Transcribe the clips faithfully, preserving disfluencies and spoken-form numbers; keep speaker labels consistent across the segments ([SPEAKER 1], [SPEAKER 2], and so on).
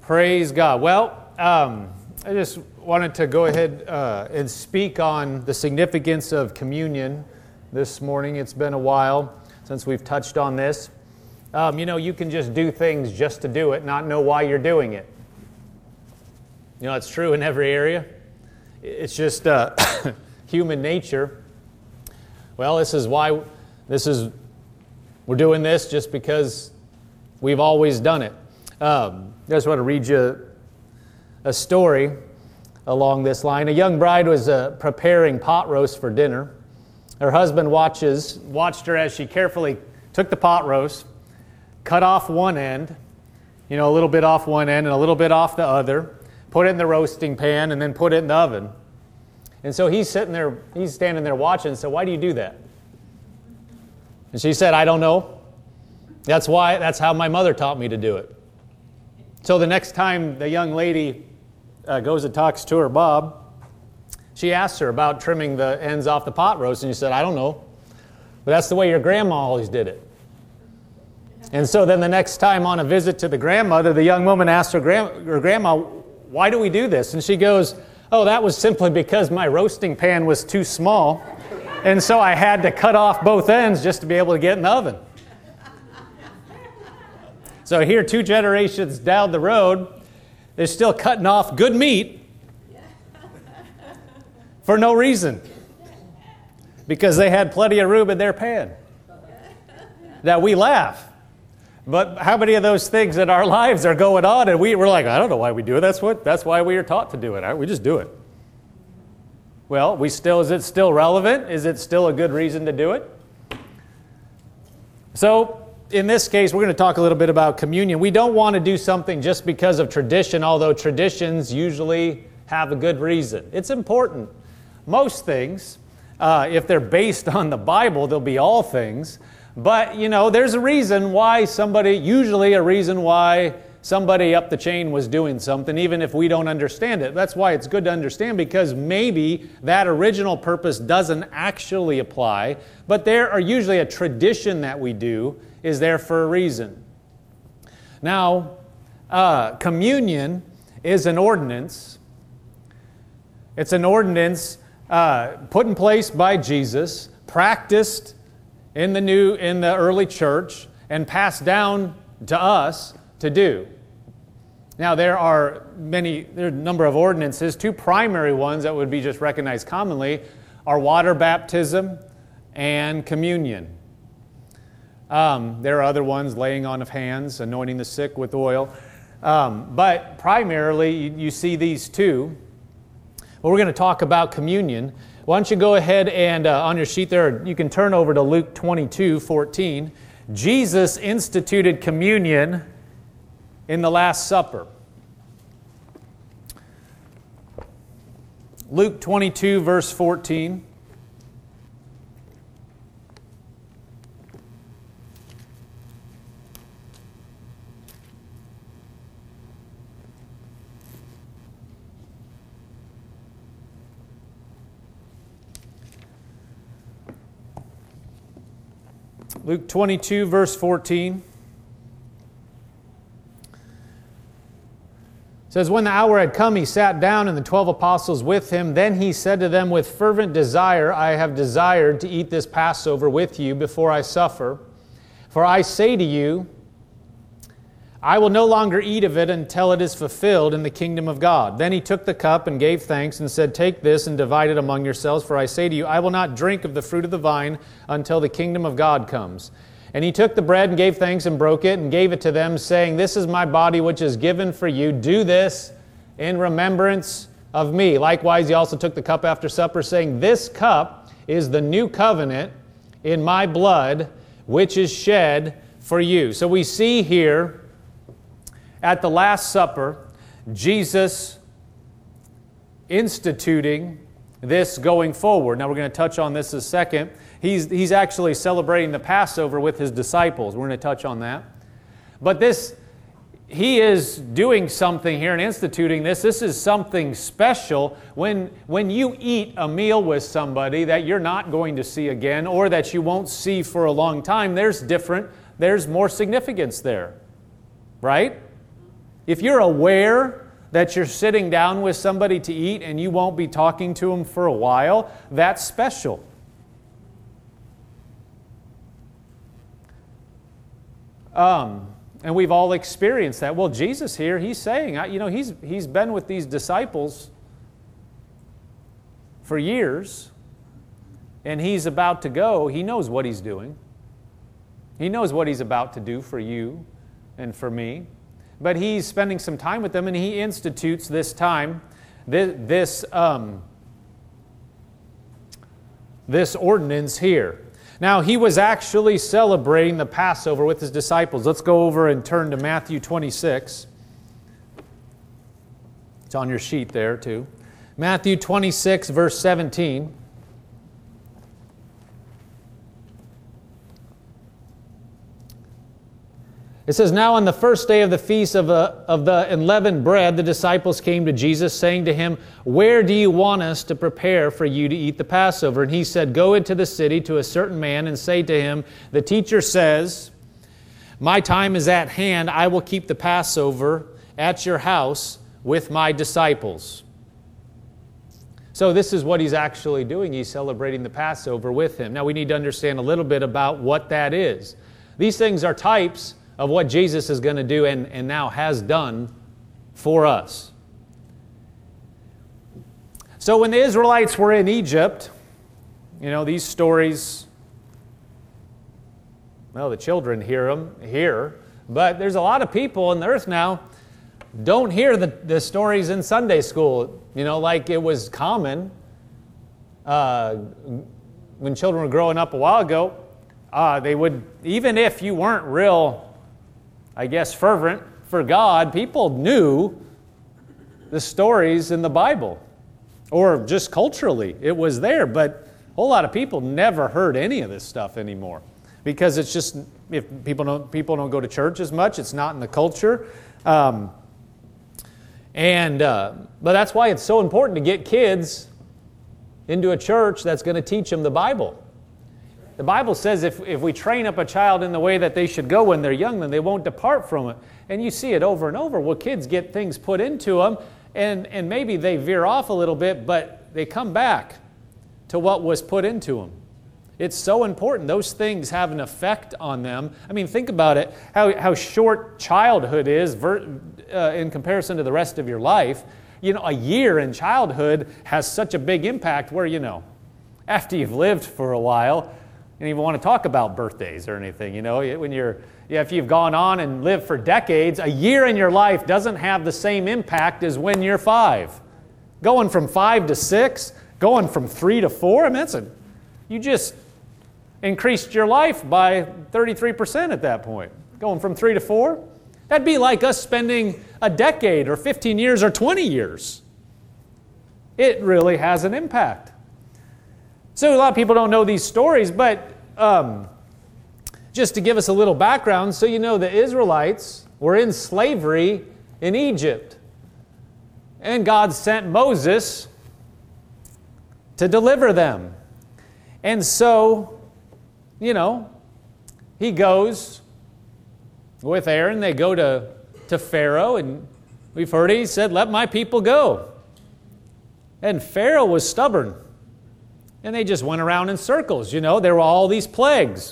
[SPEAKER 1] Praise God. Well, um, I just wanted to go ahead uh, and speak on the significance of communion this morning. It's been a while since we've touched on this. Um, you know, you can just do things just to do it, not know why you're doing it. You know, it's true in every area. It's just uh, human nature. Well, this is why this is, we're doing this just because we've always done it. Um, I just want to read you a story along this line. A young bride was uh, preparing pot roast for dinner. Her husband watches watched her as she carefully took the pot roast, cut off one end, you know, a little bit off one end and a little bit off the other, put it in the roasting pan, and then put it in the oven. And so he's sitting there, he's standing there watching, so why do you do that? And she said, I don't know. That's why, that's how my mother taught me to do it. So the next time the young lady uh, goes and talks to her Bob, she asks her about trimming the ends off the pot roast, and she said, I don't know. But that's the way your grandma always did it. And so then the next time on a visit to the grandmother, the young woman asked her, grand- her grandma, why do we do this? And she goes, oh, that was simply because my roasting pan was too small, and so I had to cut off both ends just to be able to get in the oven. So here, two generations down the road, they're still cutting off good meat for no reason, because they had plenty of room in their pan. Now, we laugh, but how many of those things in our lives are going on, and we, we're like, I don't know why we do it. That's what. That's why we are taught to do it. We just do it. Well, we still is it still relevant? Is it still a good reason to do it? So, in this case, we're going to talk a little bit about communion. We don't want to do something just because of tradition, although traditions usually have a good reason. It's important. Most things, uh, if they're based on the Bible, they'll be all things. But, you know, there's a reason why somebody, usually a reason why somebody up the chain was doing something, even if we don't understand it. That's why it's good to understand, because maybe that original purpose doesn't actually apply, but there are usually a tradition that we do is there for a reason. Now, uh, communion is an ordinance. It's an ordinance uh, put in place by Jesus, practiced in the new, in the early church, and passed down to us to do. Now, there are many, there are a number of ordinances. Two primary ones that would be just recognized commonly are water baptism and communion. Um, there are other ones, laying on of hands, anointing the sick with oil. Um, but primarily, you, you see these two. Well, we're going to talk about communion. Why don't you go ahead and uh, on your sheet there, you can turn over to Luke twenty-two fourteen. Jesus instituted communion in the Last Supper. Luke twenty-two, verse fourteen. Luke twenty-two, verse fourteen. It says, when the hour had come, he sat down, and the twelve apostles with him. Then he said to them, with fervent desire, I have desired to eat this Passover with you before I suffer. For I say to you, I will no longer eat of it until it is fulfilled in the kingdom of God. Then he took the cup and gave thanks and said, take this and divide it among yourselves. For I say to you, I will not drink of the fruit of the vine until the kingdom of God comes. And he took the bread and gave thanks and broke it and gave it to them, saying, this is my body which is given for you. Do this in remembrance of me. Likewise, he also took the cup after supper, saying, this cup is the new covenant in my blood, which is shed for you. So we see here at the Last Supper, Jesus instituting this going forward. Now we're going to touch on this in a second. He's, he's actually celebrating the Passover with his disciples. We're going to touch on that. But this, he is doing something here and instituting this. This is something special. When, when you eat a meal with somebody that you're not going to see again or that you won't see for a long time, there's different, there's more significance there. Right? If you're aware that you're sitting down with somebody to eat and you won't be talking to them for a while, that's special. Um, and we've all experienced that. Well, Jesus here, he's saying, you know, he's, he's been with these disciples for years, and he's about to go. He knows what he's doing. He knows what he's about to do for you and for me. But he's spending some time with them, and he institutes this time, this, this, um, this ordinance here. Now, he was actually celebrating the Passover with his disciples. Let's go over and turn to Matthew twenty-six. It's on your sheet there, too. Matthew twenty-six, verse seventeen. It says, "Now on the first day of the feast of, uh, of the unleavened bread, the disciples came to Jesus, saying to him, 'Where do you want us to prepare for you to eat the Passover?' And he said, 'Go into the city to a certain man and say to him, the teacher says, my time is at hand. I will keep the Passover at your house with my disciples.'" So this is what he's actually doing. He's celebrating the Passover with him. Now we need to understand a little bit about what that is. These things are types of what Jesus is going to do and, and now has done for us. So when the Israelites were in Egypt, you know, these stories, well, the children hear them here, but there's a lot of people on the earth now don't hear the, the stories in Sunday school, you know, like it was common uh, when children were growing up a while ago. Uh, they would, even if you weren't real, I guess, fervent for God, people knew the stories in the Bible. Or just culturally, it was there. But a whole lot of people never heard any of this stuff anymore. Because it's just, if people don't, people don't go to church as much, it's not in the culture. Um, and uh, but that's why it's so important to get kids into a church that's going to teach them the Bible. The Bible says if, if we train up a child in the way that they should go when they're young, then they won't depart from it. And you see it over and over. Well, kids get things put into them, and, and maybe they veer off a little bit, but they come back to what was put into them. It's so important. Those things have an effect on them. I mean, think about it, how, how short childhood is ver, uh, in comparison to the rest of your life. You know, a year in childhood has such a big impact where, you know, after you've lived for a while, you don't even want to talk about birthdays or anything, you know. When you're, yeah, if you've gone on and lived for decades, a year in your life doesn't have the same impact as when you're five. Going from five to six, going from three to four, I mean, that's a, you just increased your life by thirty-three percent at that point. Going from three to four, that'd be like us spending a decade or fifteen years or twenty years. It really has an impact. So a lot of people don't know these stories, but um, just to give us a little background, so you know the Israelites were in slavery in Egypt. And God sent Moses to deliver them. And so, you know, he goes with Aaron. They go to, to Pharaoh, and we've heard it. He said, "Let my people go." And Pharaoh was stubborn. And they just went around in circles. You know, there were all these plagues.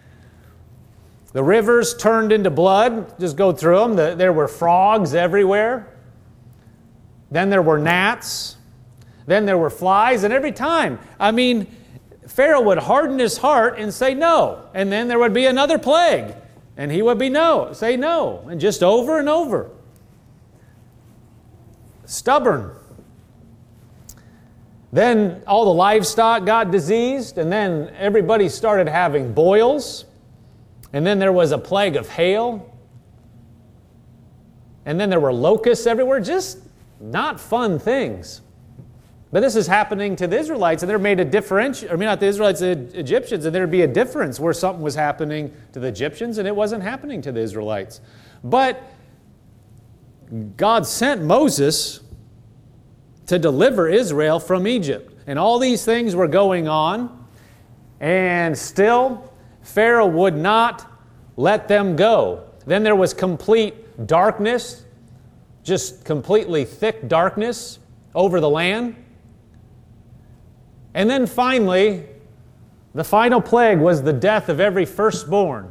[SPEAKER 1] The rivers turned into blood. Just go through them. The, there were frogs everywhere. Then there were gnats. Then there were flies. And every time, I mean, Pharaoh would harden his heart and say no. And then there would be another plague. And he would be no, say no. And just over and over. Stubborn. Then all the livestock got diseased, and then everybody started having boils. And then there was a plague of hail. And then there were locusts everywhere. Just not fun things. But this is happening to the Israelites, and there made a difference. I mean, not the Israelites, the Egyptians, and there'd be a difference where something was happening to the Egyptians and it wasn't happening to the Israelites. But God sent Moses to deliver Israel from Egypt. And all these things were going on, and still Pharaoh would not let them go. Then there was complete darkness just completely thick darkness over the land. And then finally, the final plague was the death of every firstborn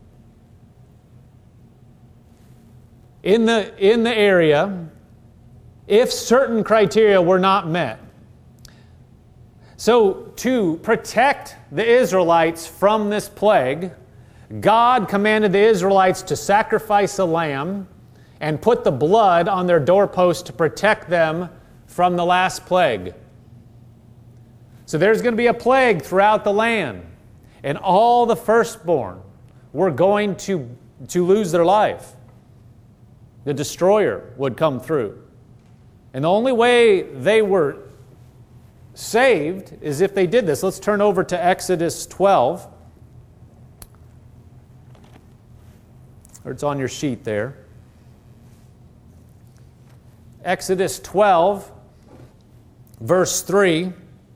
[SPEAKER 1] in the, in the area if certain criteria were not met. So to protect the Israelites from this plague, God commanded the Israelites to sacrifice a lamb and put the blood on their doorpost to protect them from the last plague. So there's going to be a plague throughout the land, and all the firstborn were going to, to lose their life. The destroyer would come through. And the only way they were saved is if they did this. Let's turn over to Exodus twelve. Or it's on your sheet there. Exodus twelve, verse three.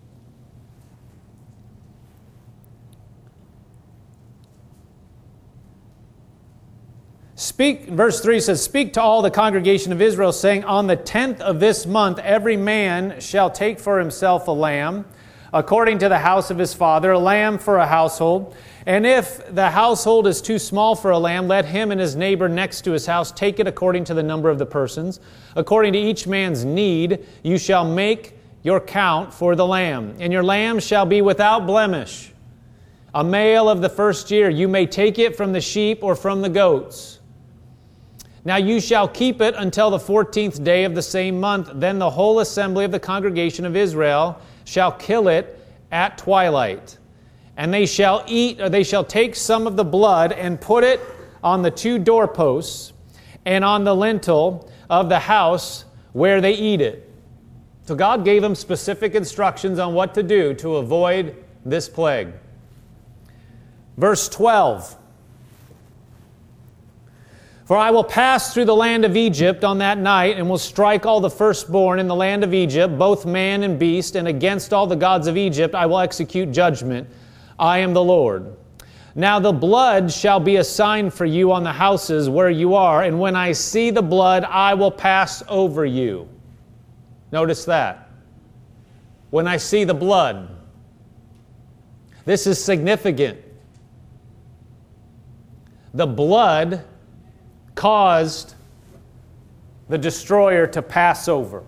[SPEAKER 1] Speak, verse three says, "Speak to all the congregation of Israel, saying, on the tenth of this month every man shall take for himself a lamb, according to the house of his father, a lamb for a household. And if the household is too small for a lamb, let him and his neighbor next to his house take it according to the number of the persons. According to each man's need, you shall make your count for the lamb. And your lamb shall be without blemish, a male of the first year. You may take it from the sheep or from the goats. Now you shall keep it until the fourteenth day of the same month. Then the whole assembly of the congregation of Israel shall kill it at twilight. And they shall eat, or they shall take some of the blood and put it on the two doorposts and on the lintel of the house where they eat it." So God gave them specific instructions on what to do to avoid this plague. Verse twelve. "For I will pass through the land of Egypt on that night, and will strike all the firstborn in the land of Egypt, both man and beast, and against all the gods of Egypt I will execute judgment. I am the Lord. Now the blood shall be a sign for you on the houses where you are, and when I see the blood, I will pass over you." Notice that. When I see the blood. This is significant. The blood caused the destroyer to pass over.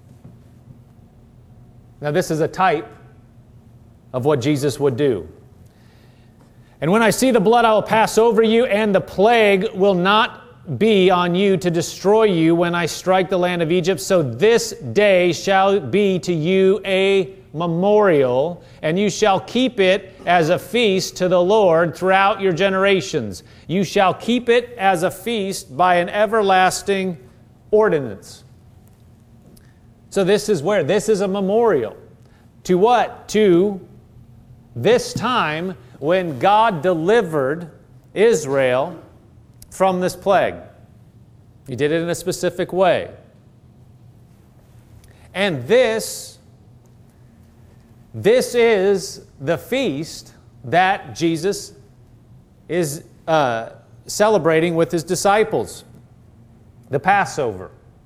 [SPEAKER 1] Now this is a type of what Jesus would do. "And when I see the blood, I will pass over you, and the plague will not be on you to destroy you when I strike the land of Egypt. So this day shall be to you a memorial, and you shall keep it as a feast to the Lord throughout your generations. You shall keep it as a feast by an everlasting ordinance." So this is where? This is a memorial. To what? To this time when God delivered Israel from this plague. He did it in a specific way. And this This is the feast that Jesus is uh, celebrating with his disciples, the Passover.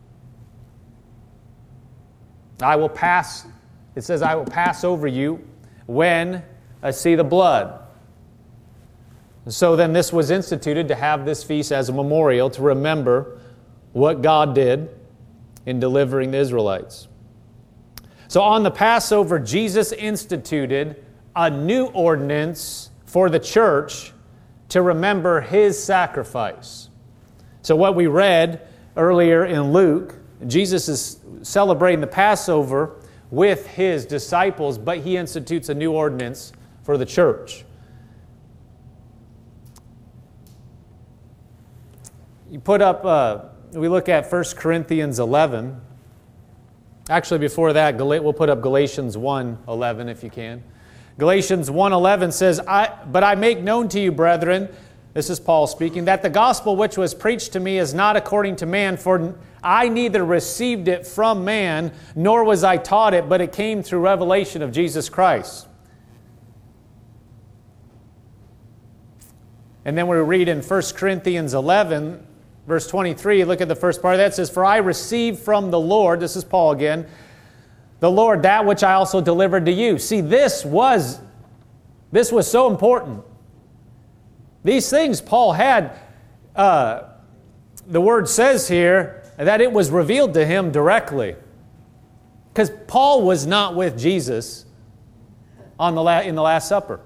[SPEAKER 1] I will pass, it says, I will pass over you when I see the blood. So then this was instituted to have this feast as a memorial to remember what God did in delivering the Israelites. So on the Passover, Jesus instituted a new ordinance for the church to remember his sacrifice. So what we read earlier in Luke, Jesus is celebrating the Passover with his disciples, but he institutes a new ordinance for the church. You put up, uh, we look at First Corinthians eleven. Actually, before that, we'll put up Galatians one eleven if you can. Galatians one eleven says, I, "But I make known to you, brethren," this is Paul speaking, "that the gospel which was preached to me is not according to man, for I neither received it from man, nor was I taught it, but it came through revelation of Jesus Christ." And then we read in First Corinthians eleven, verse twenty-three, look at the first part of that. It says, "For I received from the Lord," this is Paul again, "the Lord that which I also delivered to you." See, this was, this was so important. These things Paul had, uh, the word says here, that it was revealed to him directly. Because Paul was not with Jesus on the la- in the Last Supper.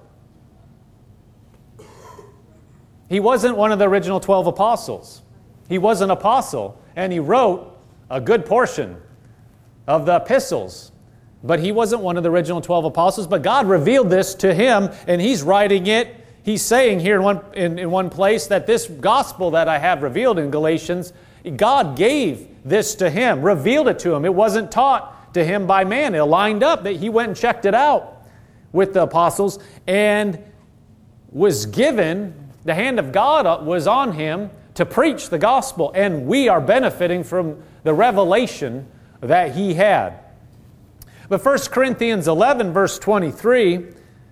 [SPEAKER 1] He wasn't one of the original twelve apostles. He was an apostle, and he wrote a good portion of the epistles. But he wasn't one of the original twelve apostles, but God revealed this to him, and he's writing it. He's saying here in one, in, in one place that this gospel that I have revealed in Galatians, God gave this to him, revealed it to him. It wasn't taught to him by man. It lined up that he went and checked it out with the apostles and was given, the hand of God was on him to preach the gospel. And we are benefiting from the revelation that he had. But First Corinthians eleven, verse twenty-three,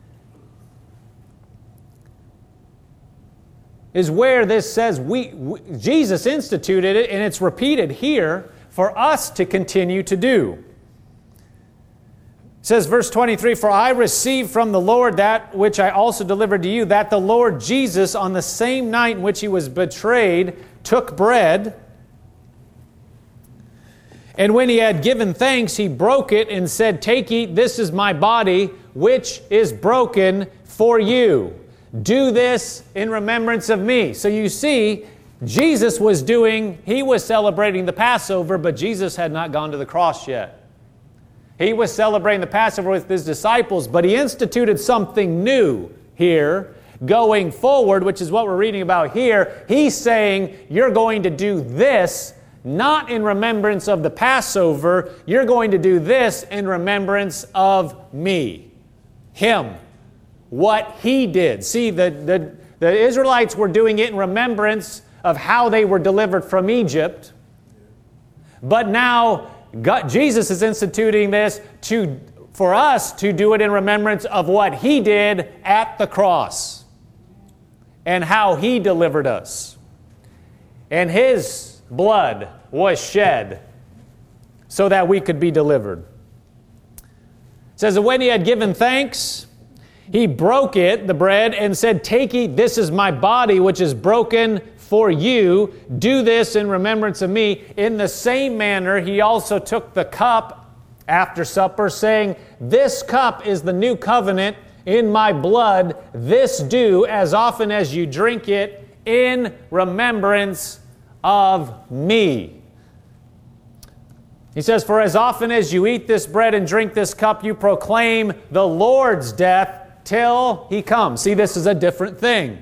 [SPEAKER 1] is where this says we, we Jesus instituted it, and it's repeated here for us to continue to do. It says, verse twenty-three, "For I received from the Lord that which I also delivered to you, that the Lord Jesus, on the same night in which he was betrayed, took bread. And when he had given thanks, he broke it and said, 'Take, eat, this is my body, which is broken for you. Do this in remembrance of me.'" So you see, Jesus was doing, he was celebrating the Passover, but Jesus had not gone to the cross yet. He was celebrating the Passover with his disciples, but he instituted something new here going forward, which is what we're reading about here. He's saying, you're going to do this not in remembrance of the Passover. You're going to do this in remembrance of me, him, what he did. See, the, the, the Israelites were doing it in remembrance of how they were delivered from Egypt. But now God, Jesus is instituting this to, for us to do it in remembrance of what he did at the cross and how he delivered us. And his blood was shed so that we could be delivered. It says that when he had given thanks, he broke it, the bread, and said, "Take, eat, this is my body, which is broken for you. Do this in remembrance of me." In the same manner, he also took the cup after supper, saying, "This cup is the new covenant in my blood. This do as often as you drink it in remembrance of me." He says, "For as often as you eat this bread and drink this cup, you proclaim the Lord's death till he comes." See, this is a different thing.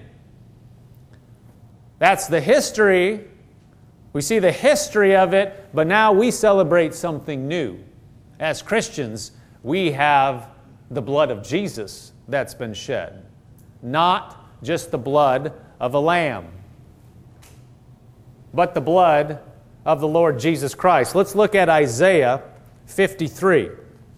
[SPEAKER 1] That's the history. We see the history of it, but now we celebrate something new. As Christians, we have the blood of Jesus that's been shed, not just the blood of a lamb, but the blood of the Lord Jesus Christ. Let's look at Isaiah fifty-three.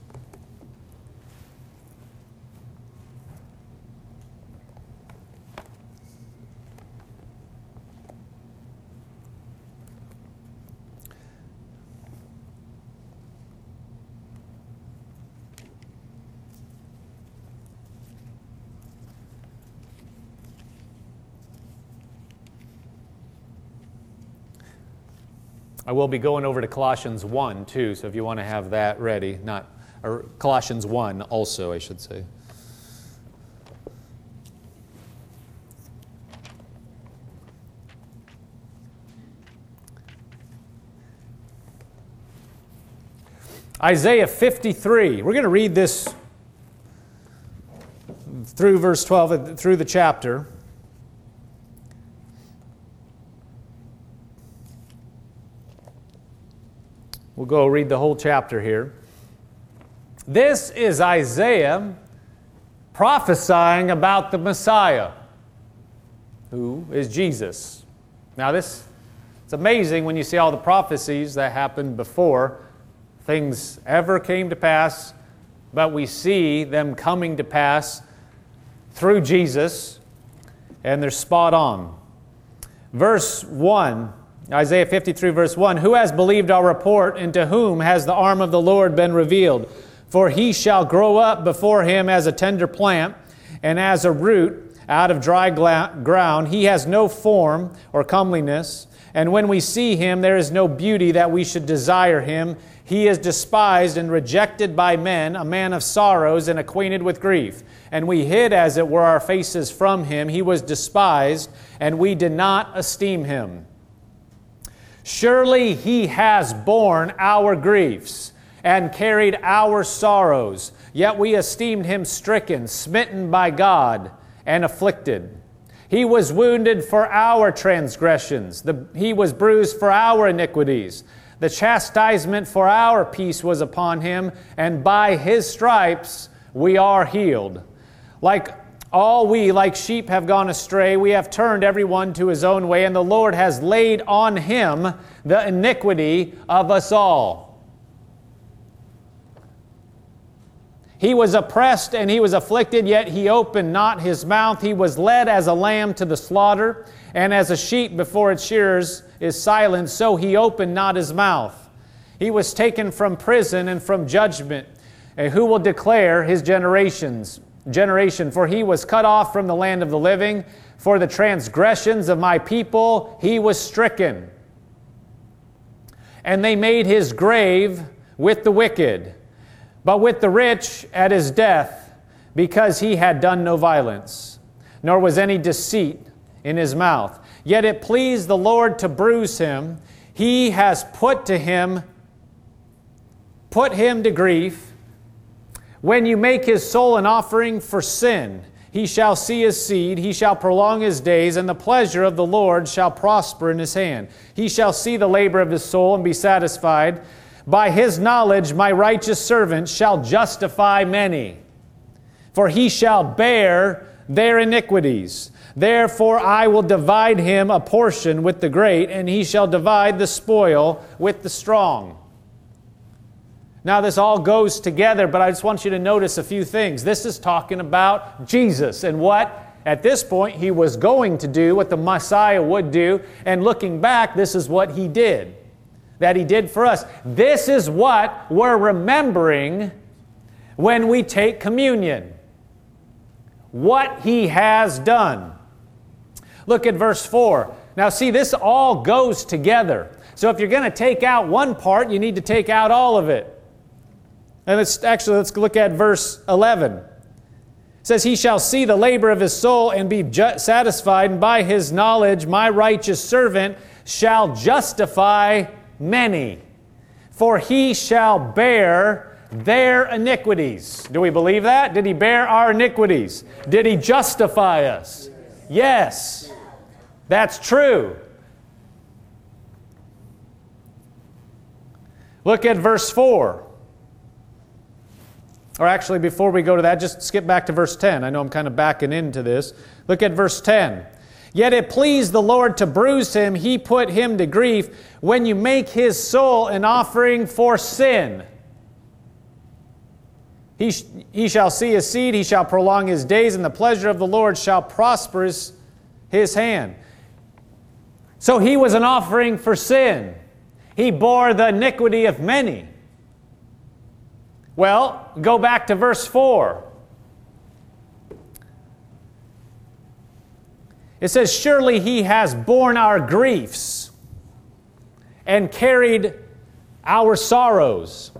[SPEAKER 1] I will be going over to Colossians one too, so if you want to have that ready, not or Colossians one also, I should say. Isaiah fifty-three. We're going to read this through verse twelve, through the chapter. We'll go read the whole chapter here. This is Isaiah prophesying about the Messiah, who is Jesus. Now this, it's amazing when you see all the prophecies that happened before things ever came to pass, but we see them coming to pass through Jesus, and they're spot on. Verse one Isaiah fifty-three verse one, who has believed our report, and to whom has the arm of the Lord been revealed? For he shall grow up before him as a tender plant, and as a root out of dry ground. He has no form or comeliness, and when we see him, there is no beauty that we should desire him. He is despised and rejected by men, a man of sorrows and acquainted with grief. And we hid, as it were, our faces from him. He was despised, and we did not esteem him. Surely he has borne our griefs and carried our sorrows. Yet we esteemed him stricken, smitten by God, and afflicted. He was wounded for our transgressions. The, he was bruised for our iniquities. The chastisement for our peace was upon him, and by his stripes we are healed. Like all we, like sheep, have gone astray. We have turned every one to his own way, and the Lord has laid on him the iniquity of us all. He was oppressed and he was afflicted, yet he opened not his mouth. He was led as a lamb to the slaughter, and as a sheep before its shearers is silent, so he opened not his mouth. He was taken from prison and from judgment. And who will declare his generations? Generation, for he was cut off from the land of the living. For the transgressions of my people he was stricken. And they made his grave with the wicked, but with the rich at his death, because he had done no violence, nor was any deceit in his mouth. Yet it pleased the Lord to bruise him. He has put to him, put him to grief. When you make his soul an offering for sin, he shall see his seed, he shall prolong his days, and the pleasure of the Lord shall prosper in his hand. He shall see the labor of his soul and be satisfied. By his knowledge my righteous servant shall justify many, for he shall bear their iniquities. Therefore I will divide him a portion with the great, and he shall divide the spoil with the strong. Now this all goes together, but I just want you to notice a few things. This is talking about Jesus and what, at this point, he was going to do, what the Messiah would do. And looking back, this is what he did, that he did for us. This is what we're remembering when we take communion. What he has done. Look at verse four. Now see, this all goes together. So if you're going to take out one part, you need to take out all of it. And let's actually, let's look at verse eleven. It says, he shall see the labor of his soul and be ju- satisfied, and by his knowledge my righteous servant shall justify many, for he shall bear their iniquities. Do we believe that? Did he bear our iniquities? Did he justify us? Yes, that's true. Look at verse four. Or actually, before we go to that, just skip back to verse ten. I know I'm kind of backing into this. Look at verse ten. Yet it pleased the Lord to bruise him. He put him to grief. When you make his soul an offering for sin, he, sh- he shall see his seed, he shall prolong his days, and the pleasure of the Lord shall prosper his, his hand. So he was an offering for sin. He bore the iniquity of many. Well, go back to verse four. It says, surely he has borne our griefs and carried our sorrows.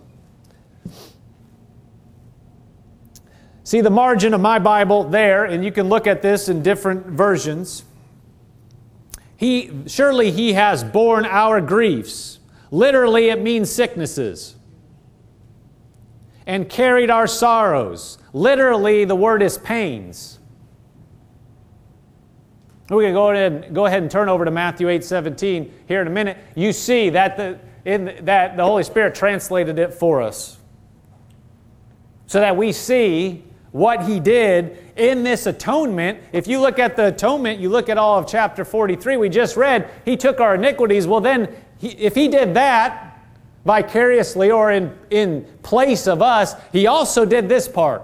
[SPEAKER 1] See the margin of my Bible there, and you can look at this in different versions. He, surely he has borne our griefs. Literally, it means sicknesses. And carried our sorrows. Literally, the word is pains. We're going to go ahead, go ahead and turn over to Matthew eight seventeen here in a minute. You see that the, in, that the Holy Spirit translated it for us, so that we see what he did in this atonement. If you look at the atonement, you look at all of chapter forty-three, we just read, he took our iniquities. Well then, he, if he did that vicariously or in, in place of us, he also did this part.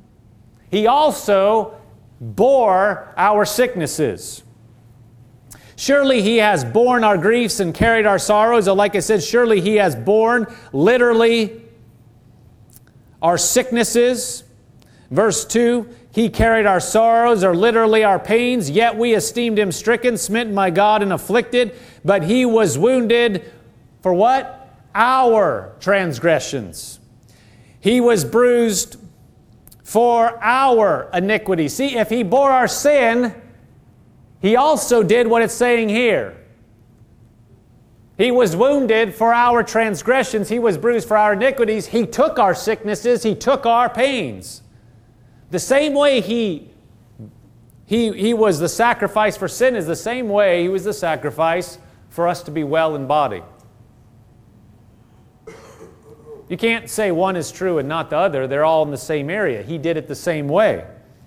[SPEAKER 1] He also bore our sicknesses. Surely he has borne our griefs and carried our sorrows. Or like I said, surely he has borne literally our sicknesses. Verse two, he carried our sorrows, or literally our pains, yet we esteemed him stricken, smitten by God, and afflicted. But he was wounded for what? Our transgressions. He was bruised for our iniquity. See, if he bore our sin, he also did what it's saying here. He was wounded for our transgressions. He was bruised for our iniquities. He took our sicknesses. He took our pains. The same way he, he, he was the sacrifice for sin is the same way he was the sacrifice for us to be well in body. You can't say one is true and not the other. They're all in the same area. He did it the same way.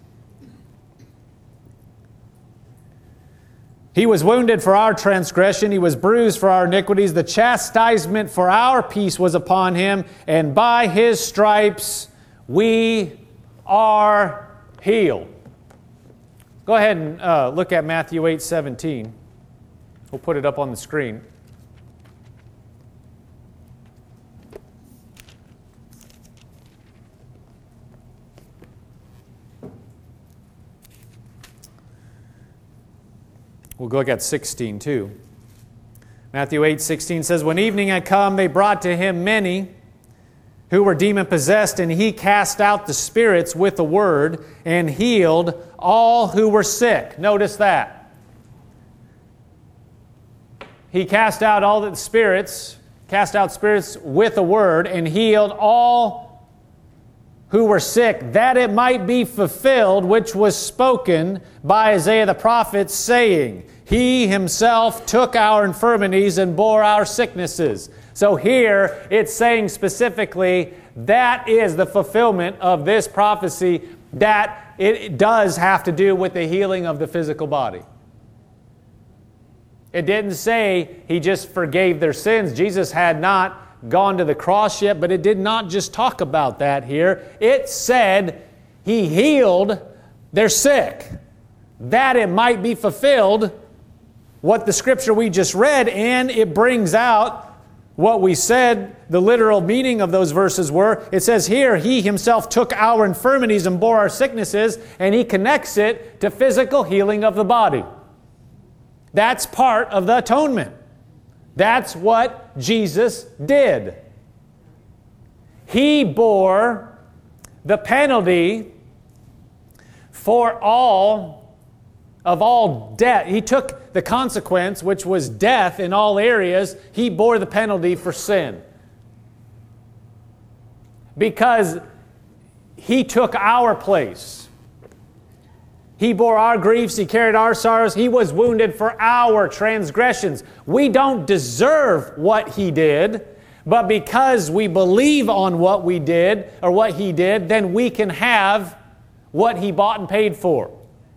[SPEAKER 1] He was wounded for our transgression. He was bruised for our iniquities. The chastisement for our peace was upon him, and by his stripes we are healed. Go ahead and uh, look at Matthew eight seventeen. We'll put it up on the screen. We'll look at sixteen too. Matthew eight sixteen says, when evening had come, they brought to him many who were demon-possessed, and he cast out the spirits with a word and healed all who were sick. Notice that. He cast out all the spirits, cast out spirits with a word, and healed all who were sick, that it might be fulfilled, which was spoken by Isaiah the prophet, saying, he himself took our infirmities and bore our sicknesses. So here it's saying specifically that is the fulfillment of this prophecy, that it does have to do with the healing of the physical body. It didn't say he just forgave their sins. Jesus had not gone to the cross yet, but it did not just talk about that here. It said he healed their sick, that it might be fulfilled what the scripture we just read, and it brings out what we said the literal meaning of those verses were. It says here, he himself took our infirmities and bore our sicknesses, and he connects it to physical healing of the body. That's part of the atonement. That's what Jesus did. He bore the penalty for all of all death. He took the consequence, which was death in all areas. He bore the penalty for sin. Because he took our place. He bore our griefs. He carried our sorrows. He was wounded for our transgressions. We don't deserve what he did, but because we believe on what we did, or what he did, then we can have what he bought and paid for.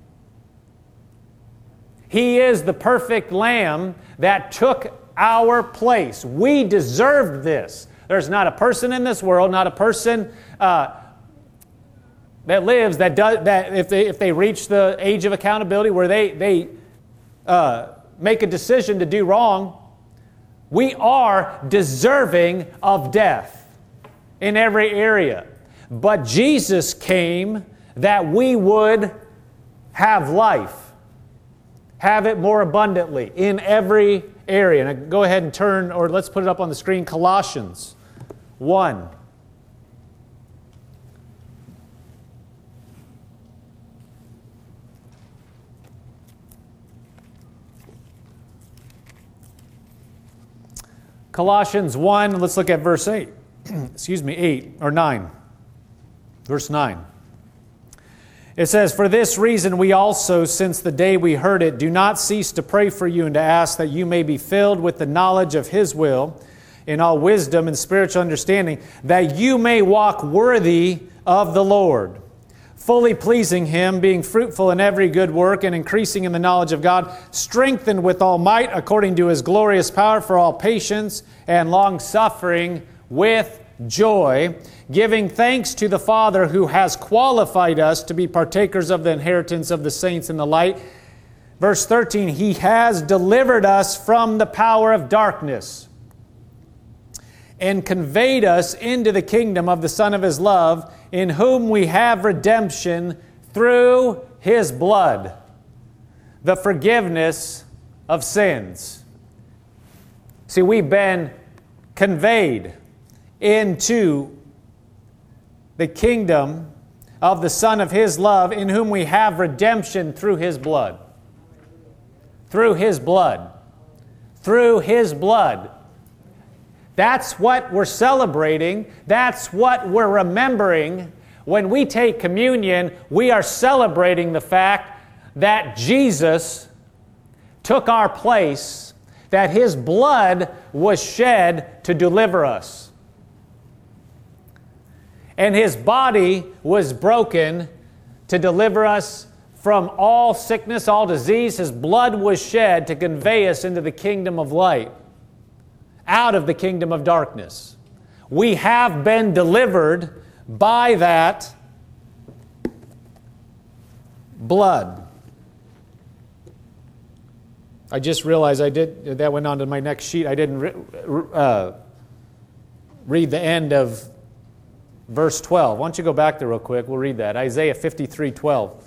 [SPEAKER 1] He is the perfect lamb that took our place. We deserved this. There's not a person in this world, not a person uh, that lives that does that if they if they reach the age of accountability where they they uh, make a decision to do wrong, we are deserving of death in every area. But Jesus came that we would have life. Have it more abundantly in every area. Now go ahead and turn, or let's put it up on the screen, Colossians one. Colossians one, let's look at verse eight. Excuse me, eight or nine. Verse nine. It says, for this reason we also, since the day we heard it, do not cease to pray for you and to ask that you may be filled with the knowledge of His will in all wisdom and spiritual understanding, that you may walk worthy of the Lord, fully pleasing Him, being fruitful in every good work and increasing in the knowledge of God, strengthened with all might according to His glorious power for all patience and long-suffering with joy, giving thanks to the Father who has qualified us to be partakers of the inheritance of the saints in the light. Verse thirteen, He has delivered us from the power of darkness and conveyed us into the kingdom of the Son of His love, in whom we have redemption through His blood, the forgiveness of sins. See, we've been conveyed into the kingdom of the Son of His love, in whom we have redemption through His blood. Through His blood. Through His blood. That's what we're celebrating. That's what we're remembering. When we take communion, we are celebrating the fact that Jesus took our place, that His blood was shed to deliver us. And His body was broken to deliver us from all sickness, all disease. His blood was shed to convey us into the kingdom of light, out of the kingdom of darkness. We have been delivered by that blood. I just realized I did, that went on to my next sheet. I didn't re, uh, read the end of verse twelve. Why don't you go back there real quick? We'll read that. Isaiah fifty-three twelve.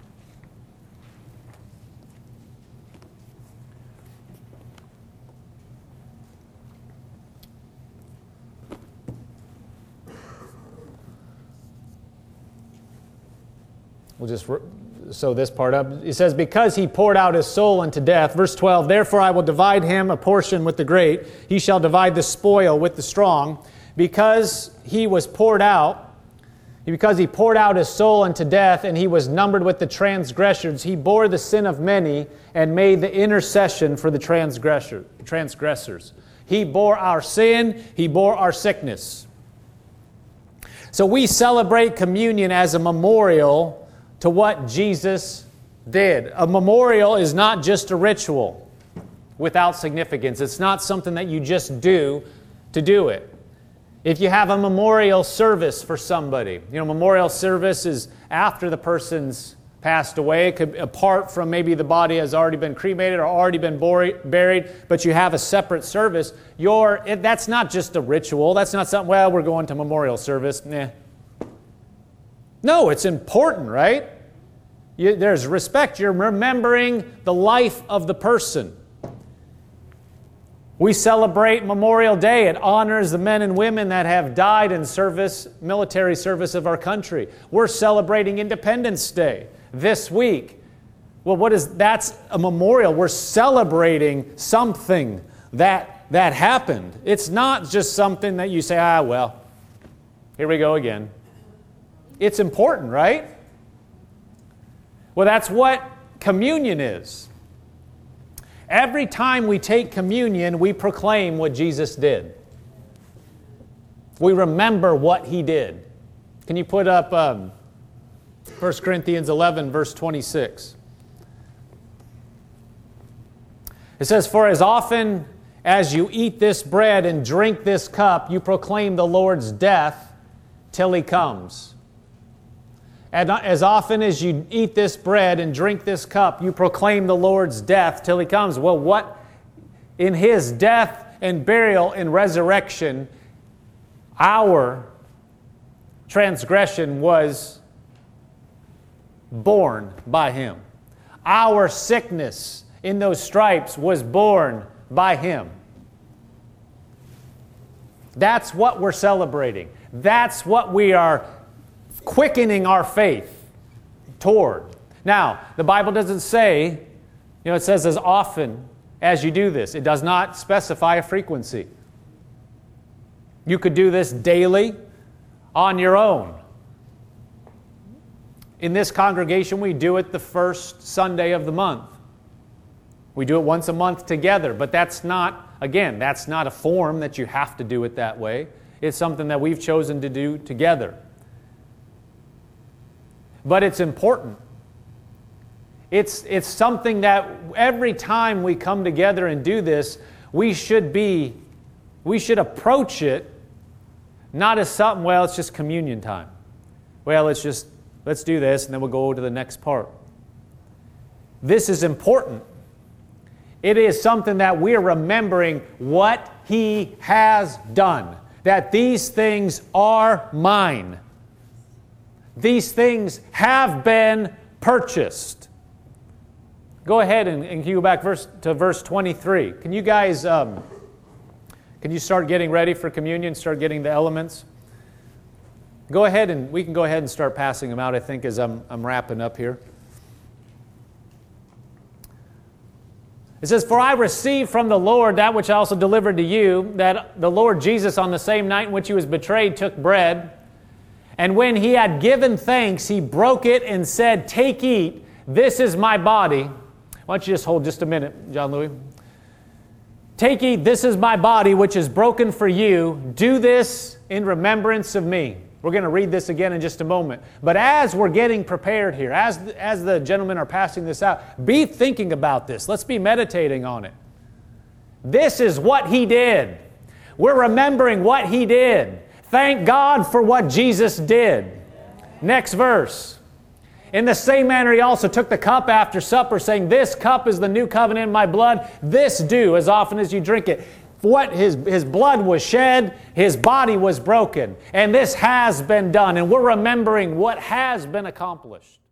[SPEAKER 1] We'll just sew this part up. It says, because He poured out His soul unto death. Verse twelve, therefore I will divide Him a portion with the great. He shall divide the spoil with the strong. Because He was poured out, because He poured out His soul unto death, and He was numbered with the transgressors, He bore the sin of many and made the intercession for the transgressor, transgressors. He bore our sin. He bore our sickness. So we celebrate communion as a memorial to what Jesus did. A memorial is not just a ritual without significance. It's not something that you just do to do it. If you have a memorial service for somebody, you know, memorial service is after the person's passed away. It could, apart from maybe the body has already been cremated or already been buried, but you have a separate service. Your, it, that's not just a ritual. That's not something, well, we're going to memorial service. Nah. No, it's important, right? You, there's respect. You're remembering the life of the person. We celebrate Memorial Day. It honors the men and women that have died in service, military service of our country. We're celebrating Independence Day this week. Well, what is that's a memorial. We're celebrating something that that happened. It's not just something that you say, ah, well, here we go again. It's important, right? Well, that's what communion is. Every time we take communion, we proclaim what Jesus did. We remember what He did. Can you put up um, First Corinthians eleven, verse twenty-six? It says, for as often as you eat this bread and drink this cup, you proclaim the Lord's death till He comes. And as often as you eat this bread and drink this cup, you proclaim the Lord's death till He comes. Well, what? In His death and burial and resurrection, our transgression was borne by Him. Our sickness in those stripes was borne by Him. That's what we're celebrating. That's what we are quickening our faith toward. Now, the Bible doesn't say, you know, it says as often as you do this. It does not specify a frequency. You could do this daily on your own. In this congregation, we do it the first Sunday of the month. We do it once a month together, but that's not, again, that's not a form that you have to do it that way. It's something that we've chosen to do together. But it's important. It's, it's something that every time we come together and do this, we should be, we should approach it not as something, well, it's just communion time. Well, it's just, let's do this and then we'll go to the next part. this is important. It is something that we're remembering what He has done. That these things are mine. These things have been purchased. Go ahead and, and can you go back verse, to verse twenty-three. Can you guys, um, can you start getting ready for communion, start getting the elements? Go ahead and we can go ahead and start passing them out, I think, as I'm, I'm wrapping up here. It says, "For I received from the Lord that which I also delivered to you, that the Lord Jesus on the same night in which He was betrayed took bread. And when He had given thanks, He broke it and said, 'Take, eat, this is my body.'" Why don't you just hold just a minute, John Louis. "Take, eat, this is my body, which is broken for you. Do this in remembrance of me." We're going to read this again in just a moment. But as we're getting prepared here, as, as the gentlemen are passing this out, be thinking about this. Let's be meditating on it. This is what He did. We're remembering what He did. Thank God for what Jesus did. Next verse. "In the same manner He also took the cup after supper, saying, 'This cup is the new covenant in my blood. This do as often as you drink it.'" What his, his blood was shed, His body was broken, and this has been done. And we're remembering what has been accomplished.